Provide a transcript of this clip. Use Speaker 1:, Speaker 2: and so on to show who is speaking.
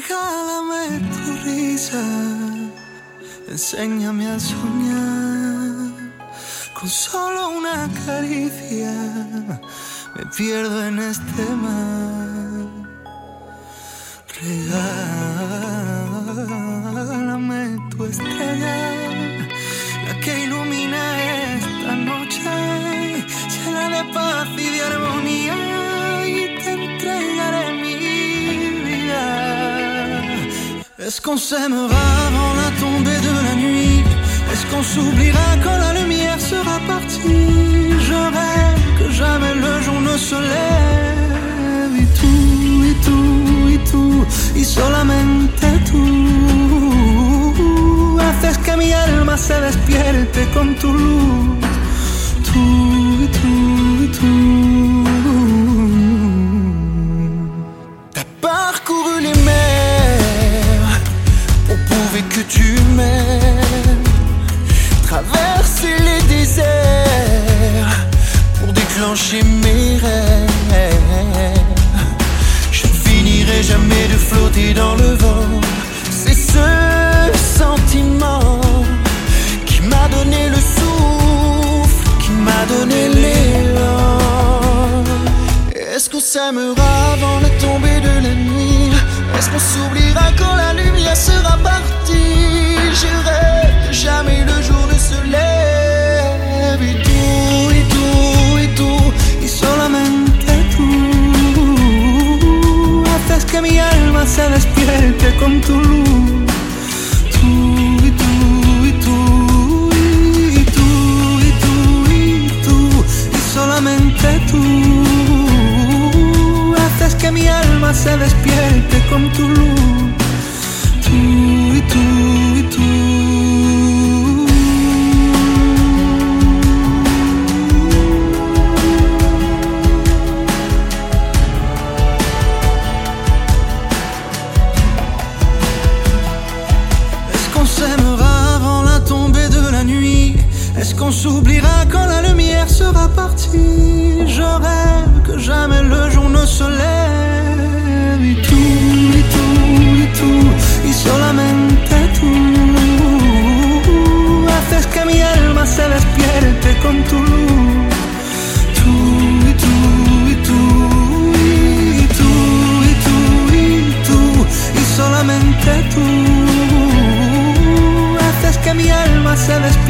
Speaker 1: Regálame tu risa, enséñame a soñar. Con solo una caricia me pierdo en este mar. Regálame tu estrella, la que ilumina esta noche, llena de paz y de armonía, y te entregaré mi vida. Est-ce qu'on s'aimera avant la tombée de la nuit? Est-ce qu'on s'oubliera quand la lumière sera partie? Je rêve que jamais le jour ne se lève. Y tú, y solamente tú haces que mi alma se despierte con tu luz. Tú. T'as parcouru les mers pour prouver que tu m'aimes, traverser les déserts pour déclencher mes rêves. Je ne finirai jamais de flotter dans le vent. C'est ce sentiment qui m'a donné le souffle, qui m'a donné l'élan. Est-ce qu'on s'aimera avant la tombée de la nuit? Est-ce qu'on s'oubliera quand la lumière sera partie? Je rêve que jamais le jour ne se lève. Y tú, y solamente tú haces que mi alma se despierte con tu luz. Y solamente tú haces que mi alma se despierte con tu luz. Y tú. Est-ce qu'on s'oubliera quand la lumière sera partie? Je rêve que jamais le jour ne se lève. Y tú, y solamente tú haces que mi alma se despierte con tu luz. Y solamente tú haces que mi alma se despierte